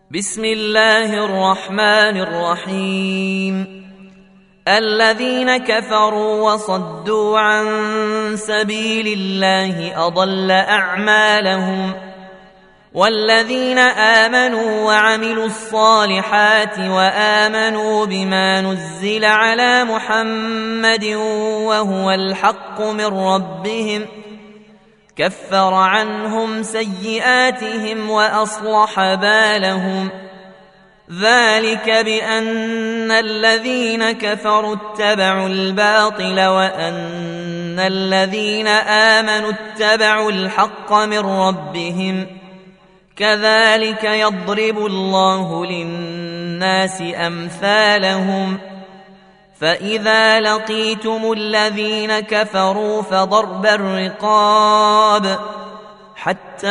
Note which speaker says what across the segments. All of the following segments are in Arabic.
Speaker 1: بسم الله الرحمن الرحيم. الذين كفروا وصدوا عن سبيل الله أضل أعمالهم، والذين آمنوا وعملوا الصالحات وآمنوا بما نزل على محمد وهو الحق من ربهم كفر عنهم سيئاتهم وأصلح بالهم. ذلك بأن الذين كفروا اتبعوا الباطل وأن الذين آمنوا اتبعوا الحق من ربهم. كذلك يضرب الله للناس أمثالهم. فإذا لقيتم الذين كفروا فضرب الرقاب حتى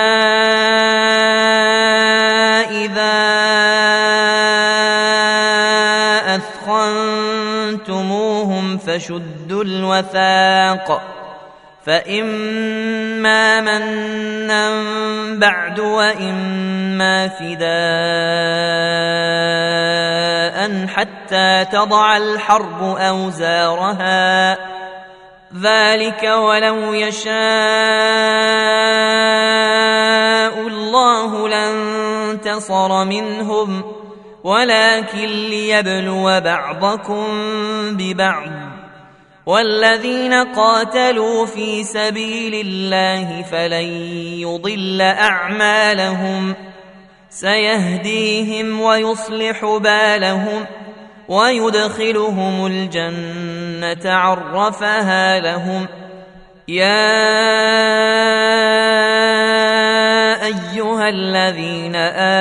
Speaker 1: إذا أثخنتموهم فشدوا الوثاق، فإما منا بعد وإما فداء حتى تضع الحرب أوزارها. ذلك ولو يشاء الله لانتصر منهم، ولكن ليبلو بعضكم ببعض. والذين قاتلوا في سبيل الله فلن يضل أعمالهم، سيهديهم ويصلح بالهم ويدخلهم الجنة عرفها لهم. يا أيها الذين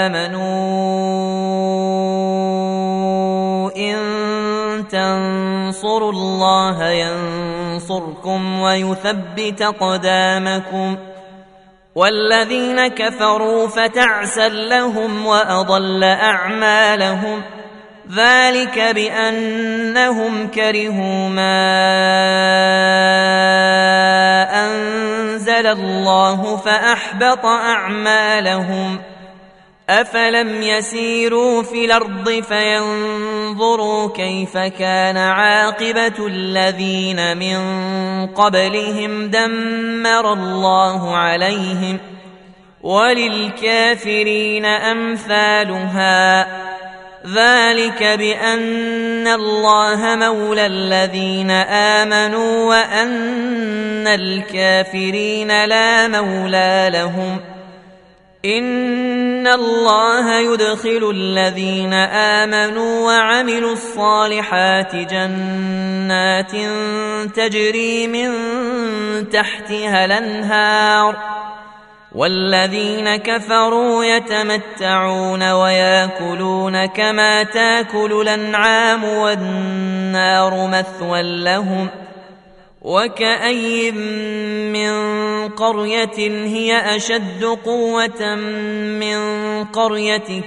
Speaker 1: آمنوا إن تنصروا الله ينصركم ويثبت أقدامكم. والذين كفروا فتعسا لهم وأضل أعمالهم. ذلك بأنهم كرهوا ما أنزل الله فأحبط أعمالهم. أفلم يسيروا في الأرض فينظروا كيف كان عاقبة الذين من قبلهم دمر الله عليهم، وللكافرين أمثالها. ذلك بأن الله مولى الذين آمنوا وأن الكافرين لا مولى لهم. إن الله يدخل الذين آمنوا وعملوا الصالحات جنات تجري من تحتها الأنهار، والذين كفروا يتمتعون ويأكلون كما تأكل الأنعام والنار مثوى لهم. وكأي من قرية هي أشد قوة من قريتك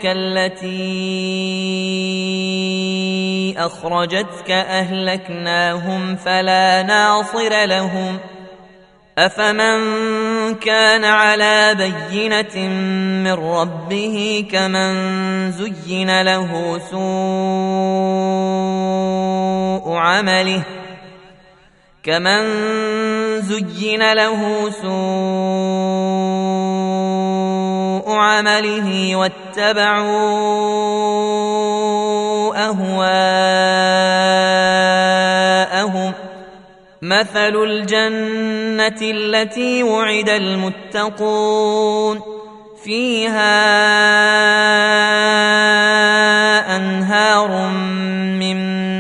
Speaker 1: التي أخرجتك أهلكناهم فلا ناصر لهم. أفمن كان على بينة من ربه كمن زين له سوء عمله واتبعوا أهواءهم. مثل الجنة التي وعد المتقون فيها أنهار من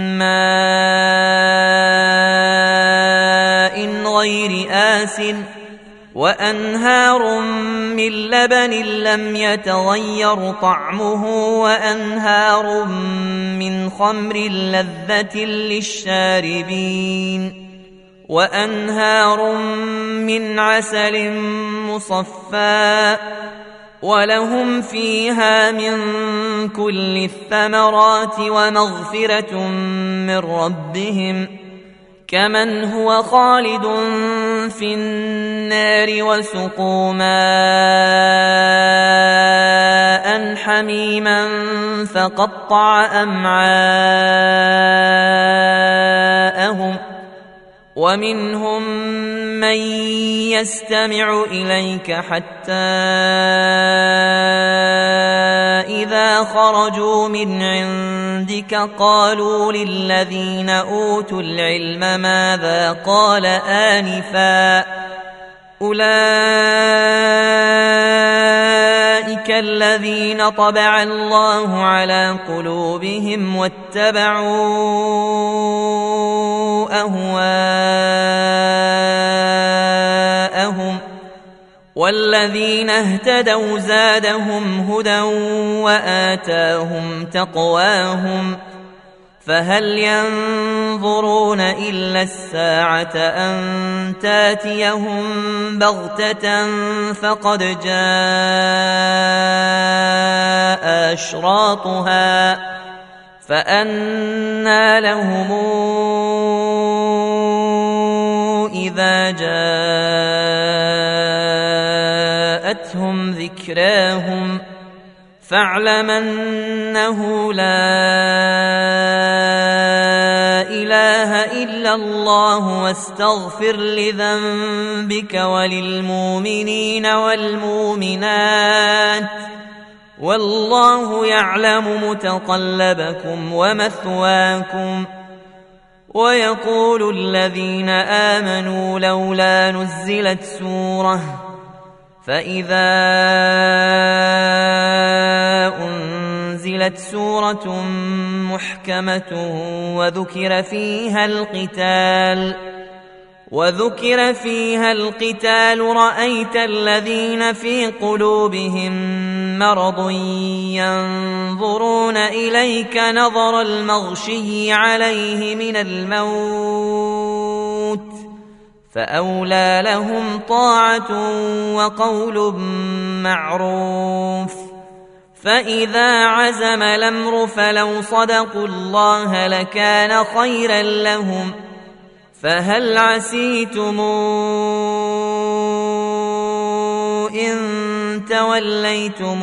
Speaker 1: ماء غير آسن وأنهار من لبن لم يتغير طعمه وأنهار من خمر لذة للشاربين وأنهار من عسل مصفى. ولهم فيها من كل الثمرات ومغفرة من ربهم، كمن هو خالد في النار وسقوا ماء حميما فقطع أمعاءهم ومنهم من يستمع إليك حتى إذا خرجوا من عندك قالوا للذين أوتوا العلم ماذا قال آنفا أولئك الذين طبع الله على قلوبهم واتبعوا أهواءهم والذين اهتدوا زادهم هدى وآتاهم تقواهم فهل ينظرون إلا الساعة أن تاتيهم بغتة فقد جاء أشراطها فأنى لهم إذا جاءتهم ذكراهم فاعلم أنه لا إله إلا الله واستغفر لذنبك وللمؤمنين والمؤمنات والله يعلم متقلبكم ومثواكم ويقول الذين آمنوا لولا نزلت سورة فإذا أنزلت سورة محكمة وذكر فيها القتال رأيت الذين في قلوبهم مرض ينظرون إليك نظر المغشي عليه من الموت فأولى لهم طاعة وقول معروف فإذا عزم الأمر فلو صدقوا الله لكان خيرا لهم فهل عسيتم إن توليتم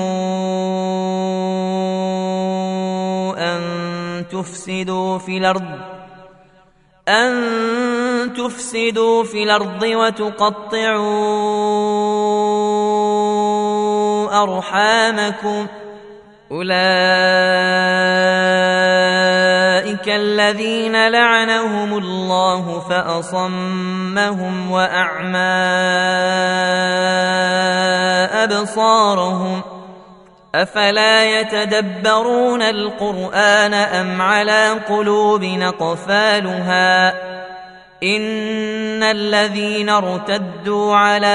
Speaker 1: أن تفسدوا في الأرض وتقطعوا أرحامكم أولئك الذين لعنهم الله فأصمهم وأعمى أبصارهم أفلا يتدبرون القرآن أم على قلوب أقفالها إن الذين ارتدوا على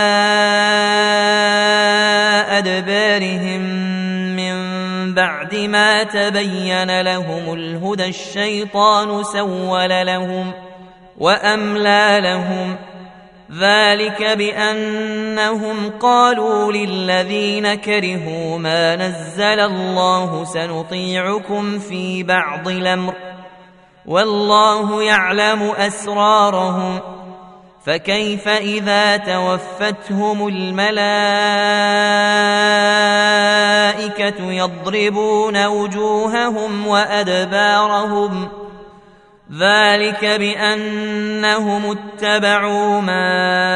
Speaker 1: أدبارهم من بعد ما تبين لهم الهدى الشيطان سول لهم وأملى لهم ذلك بأنهم قالوا للذين كرهوا ما نزل الله سنطيعكم في بعض الأمر والله يعلم أسرارهم فكيف إذا توفتهم الملائكة يضربون وجوههم وأدبارهم ذلك بأنهم اتبعوا ما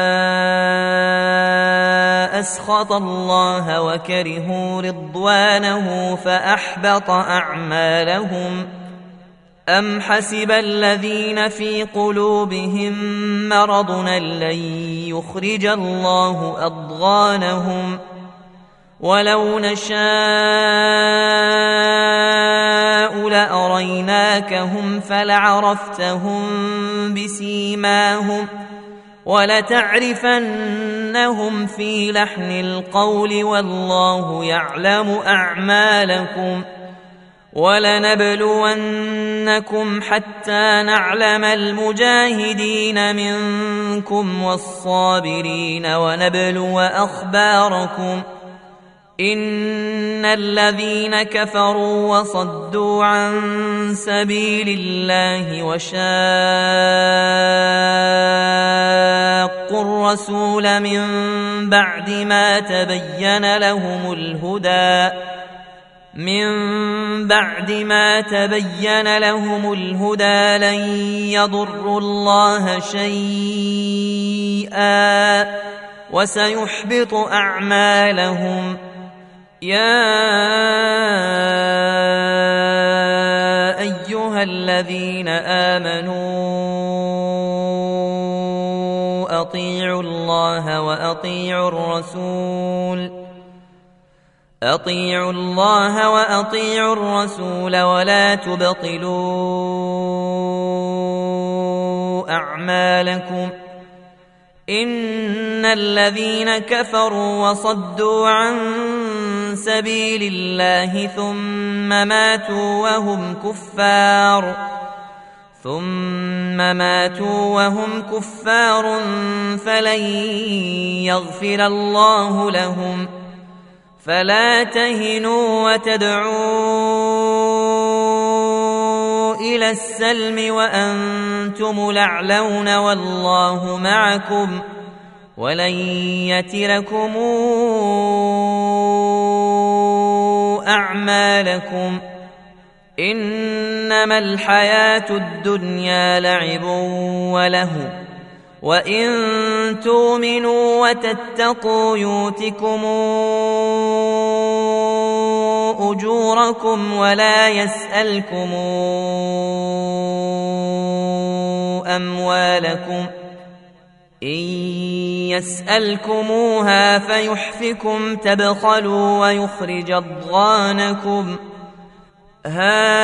Speaker 1: أسخط الله وكرهوا رضوانه فأحبط أعمالهم أم حسب الذين في قلوبهم مرض لن يخرج الله أضغانهم ولو نشاء لأريناكهم فلعرفتهم بسيماهم ولتعرفنهم في لحن القول والله يعلم أعمالكم ولنبلونكم حتى نعلم المجاهدين منكم والصابرين ونبلو أخباركم إن الذين كفروا وصدوا عن سبيل الله وشاقوا الرسول من بعد ما تبين لهم الهدى لن يضروا الله شيئا وسيحبط أعمالهم. يا أيها الذين آمنوا أطيعوا الله وأطيعوا الرسول ولا تبطلوا أعمالكم. إن الذين كفروا وصدوا عن سبيل الله ثم ماتوا وهم كفار فلن يغفر الله لهم. فلا تهنوا وتدعوا إلى السلم وأنتم الأعلون والله معكم ولن يتركم أعمالكم. إنما الحياة الدنيا لعب ولهو وإن تؤمنوا وتتقوا يؤتكم أجوركم ولا يسألكم أموالكم. إن يسألكموها فيحفكم تبخلوا ويخرج أضغانكم. ها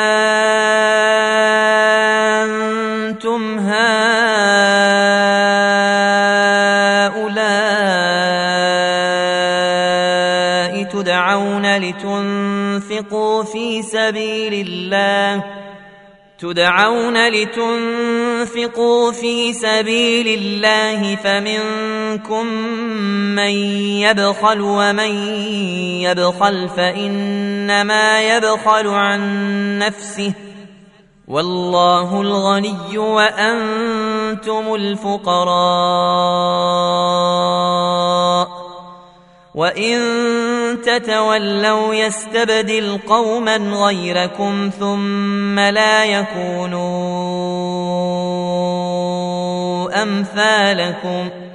Speaker 1: أنتم هؤلاء تدعون لتنفقوا في سبيل الله فمنكم من يبخل ومن يبخل فإنما يبخل عن نفسه والله الغني وأنتم الفقراء. وإن تتولوا يستبدل قوما غيركم ثم لا يكونوا أمثالكم.